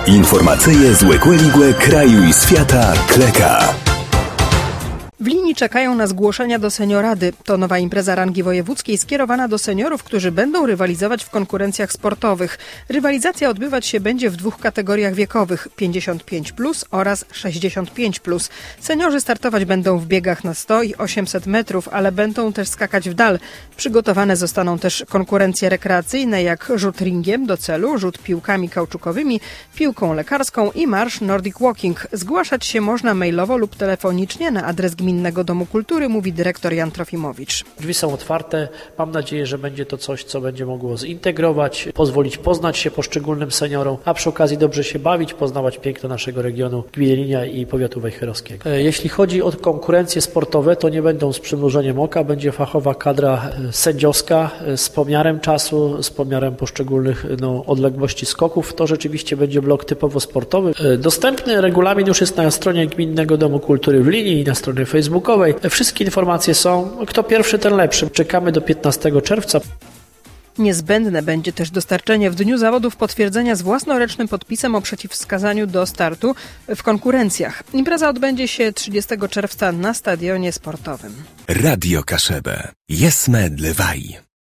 Informacyje z Łekłe kraju i świata Kleka. W linii czekają na zgłoszenia do seniorady. To nowa impreza rangi wojewódzkiej skierowana do seniorów, którzy będą rywalizować w konkurencjach sportowych. Rywalizacja odbywać się będzie w dwóch kategoriach wiekowych: 55+ oraz 65+. Seniorzy startować będą w biegach na 100 i 800 metrów, ale będą też skakać w dal. Przygotowane zostaną też konkurencje rekreacyjne, jak rzut ringiem do celu, rzut piłkami kauczukowymi, piłką lekarską i marsz Nordic Walking. Zgłaszać się można mailowo lub telefonicznie na adres Gminnego Domu Kultury, mówi dyrektor Jan Trofimowicz. Drzwi są otwarte. Mam nadzieję, że będzie to coś, co będzie mogło zintegrować, pozwolić poznać się poszczególnym seniorom, a przy okazji dobrze się bawić, poznawać piękno naszego regionu gminy Linia i powiatu wejherowskiego. Jeśli chodzi o konkurencje sportowe, to nie będą z przymrużeniem oka. Będzie fachowa kadra sędziowska z pomiarem czasu, z pomiarem poszczególnych odległości skoków. To rzeczywiście będzie blok typowo sportowy. Dostępny regulamin już jest na stronie Gminnego Domu Kultury w Linii i na stronie facebookowej. Wszystkie informacje są. Kto pierwszy, ten lepszy. Czekamy do 15 czerwca. Niezbędne będzie też dostarczenie w dniu zawodów potwierdzenia z własnoręcznym podpisem o przeciwwskazaniu do startu w konkurencjach. Impreza odbędzie się 30 czerwca na stadionie sportowym. Radio Kaszebę. Jesme Dlewaj.